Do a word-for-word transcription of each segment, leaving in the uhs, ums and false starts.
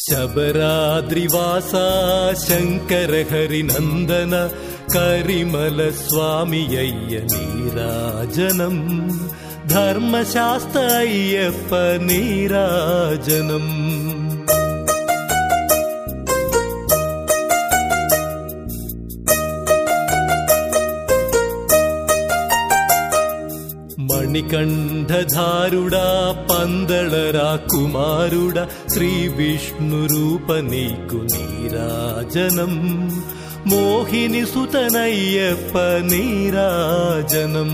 శబరాద్రివాసా శంకర హరినందన కరిమల స్వామి అయ్య నీరాజనం ధర్మశాస్త్ర అయ్యప్ప నీరాజనం. మణికంఠధారుడా పందళరా కుమారుడా శ్రీ విష్ణు రూప నీకు నీరాజనం మోహిని సుతనయ్యప్ప నీరాజనం.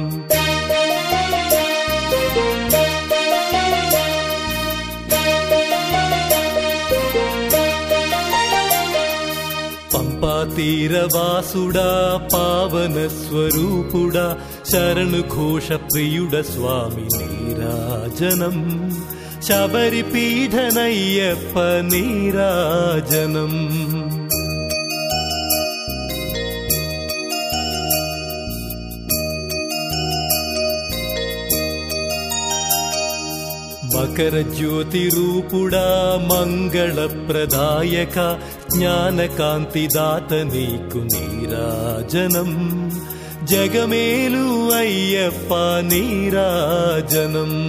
పంపాతీరవాసుడా పావన స్వరూపుడా శరణు ఘోష ప్రియుడ స్వామి నీరాజనం శబరి పీఠనయ్యప్ప నీరాజనం. మకర జ్యోతి రూపుడా మంగళ ప్రదాయక జ్ఞానకాంతి దాత నీకు నీరాజనం జగమేలు అయ్యప్ప నీరాజనం.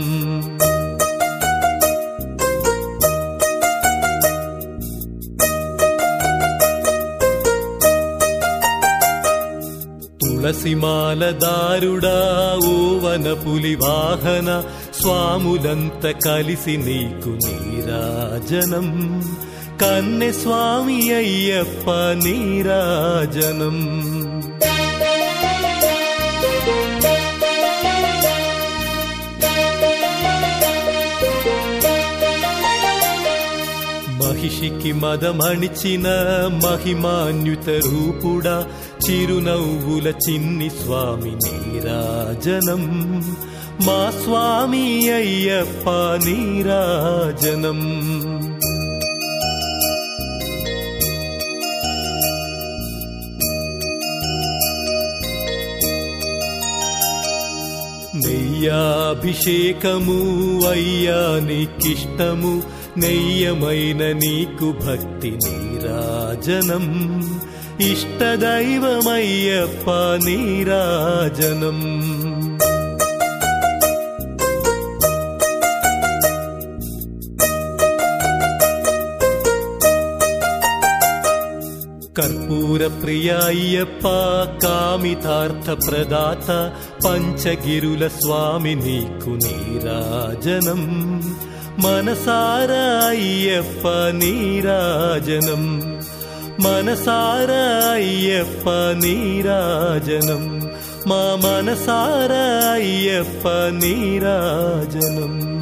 తులసిమాలదారుడా ఓవన పులి వాహన స్వాములంత కలిసి నీకు నీరాజనం కన్నె స్వామి అయ్యప్ప నీరాజనం. మహిషికి మదమణిచిన మహిమాన్యుత రూపుడా చిరునవ్వుల చిన్ని స్వామి నీరాజనం మా స్వామి అయ్యప్ప నీరాజనం. నెయ్యాభిషేకము అయ్యా నీకిష్టము నెయ్యమైన నీకు భక్తి నీరాజనం ఇష్టదైవమయ్యప్ప నీరాజనం. కర్పూర ప్రియ అయ్యప్ప కామితార్థ ప్రదాత పంచగిరుల స్వామి నీకు నీరాజనం మనసారా అయ్యప్ప నీరాజనం మనసారా అయ్యప్ప నీరాజనం మా మనసారా అయ్యప్ప నీరాజనం.